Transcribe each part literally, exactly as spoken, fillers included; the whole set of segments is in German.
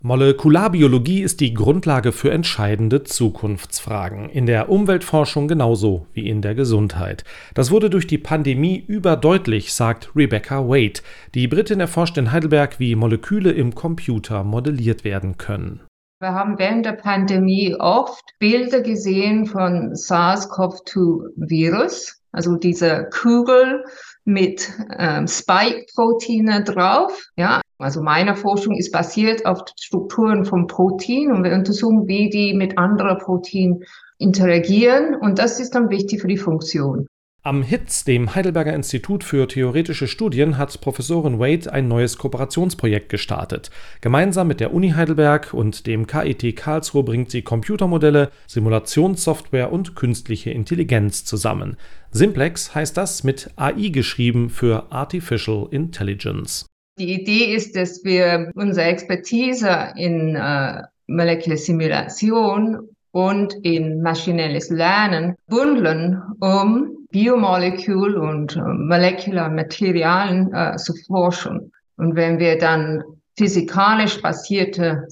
Molekularbiologie ist die Grundlage für entscheidende Zukunftsfragen, in der Umweltforschung genauso wie in der Gesundheit. Das wurde durch die Pandemie überdeutlich, sagt Rebecca Wade. Die Britin erforscht in Heidelberg, wie Moleküle im Computer modelliert werden können. Wir haben während der Pandemie oft Bilder gesehen von SARS-C o V zwei Virus, also diese Kugel mit ähm, Spike-Proteine drauf. Ja, also meine Forschung ist basiert auf Strukturen von Proteinen und wir untersuchen, wie die mit anderen Proteinen interagieren, und das ist dann wichtig für die Funktion. Am H I T Z, dem Heidelberger Institut für theoretische Studien, hat Professorin Wade ein neues Kooperationsprojekt gestartet. Gemeinsam mit der Uni Heidelberg und dem K I T Karlsruhe bringt sie Computermodelle, Simulationssoftware und künstliche Intelligenz zusammen. Simplex heißt das, mit A I geschrieben für Artificial Intelligence. Die Idee ist, dass wir unsere Expertise in äh, Molecular Simulation und in maschinelles Lernen bundeln, um Biomolekül und äh, Molecular Materialien äh, zu forschen. Und wenn wir dann physikalisch basierte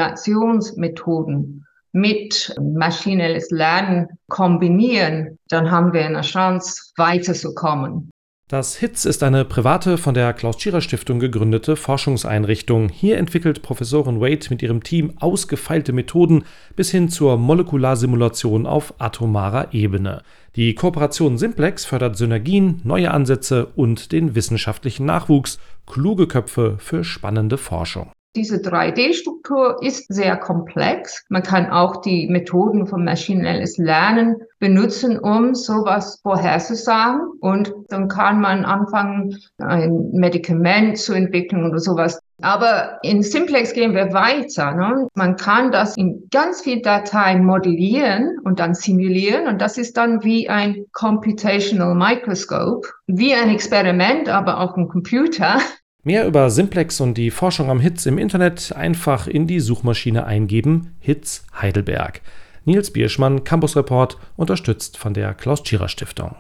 Simulationsmethoden mit maschinelles Lernen kombinieren, dann haben wir eine Chance, weiterzukommen. Das H I T Z ist eine private, von der Klaus-Tschira-Stiftung gegründete Forschungseinrichtung. Hier entwickelt Professorin Wade mit ihrem Team ausgefeilte Methoden bis hin zur Molekularsimulation auf atomarer Ebene. Die Kooperation Simplex fördert Synergien, neue Ansätze und den wissenschaftlichen Nachwuchs. Kluge Köpfe für spannende Forschung. Diese drei D Struktur ist sehr komplex. Man kann auch die Methoden von maschinelles Lernen benutzen, um sowas vorherzusagen. Und dann kann man anfangen, ein Medikament zu entwickeln oder sowas. Aber in Simplex gehen wir weiter. Ne? Man kann das in ganz viel Dateien modellieren und dann simulieren. Und das ist dann wie ein Computational Microscope, wie ein Experiment, aber auch ein Computer. Mehr über Simplex und die Forschung am H I T Z im Internet einfach in die Suchmaschine eingeben: H I T Z Heidelberg. Nils Bierschmann, Campus Report, unterstützt von der Klaus-Tschira-Stiftung.